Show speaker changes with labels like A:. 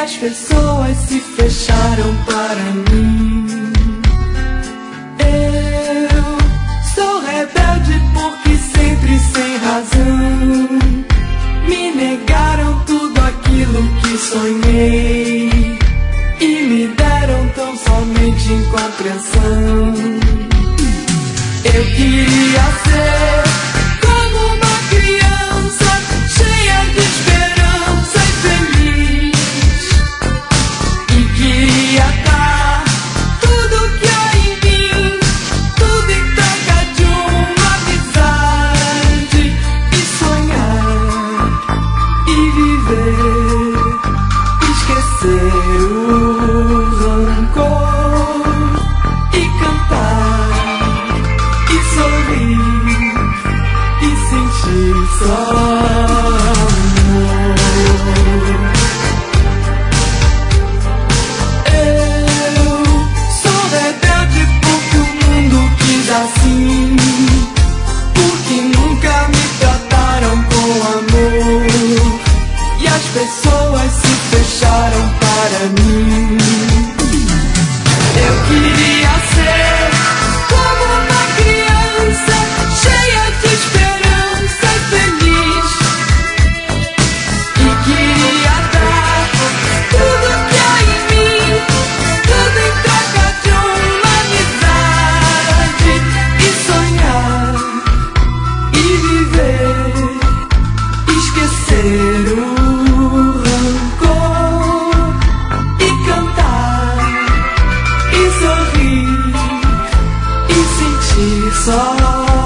A: as pessoas se fecharam para mim. Eu sou rebelde porque sempre sem razão me negaram tudo aquilo que sonhei e me deram tão somente incompreensão. Eu queria ser como uma criança cheia de esperança e feliz, e queria dar tudo que há em mim, tudo em troca de uma amizade, e sonhar e viver, esquecer o rancor e cantar e sorrir e sentir só amor. Eu sou rebelde porque o mundo quis assim, porque nunca me trataram com amor e as pessoas se fecharam para mim. Eu queria ser como uma criança cheia de esperança e feliz, e queria dar tudo que há em mim, tudo em troca de uma amizade, e sonhar e viver, esquecer o rancor e cantar e sorrir e sentir só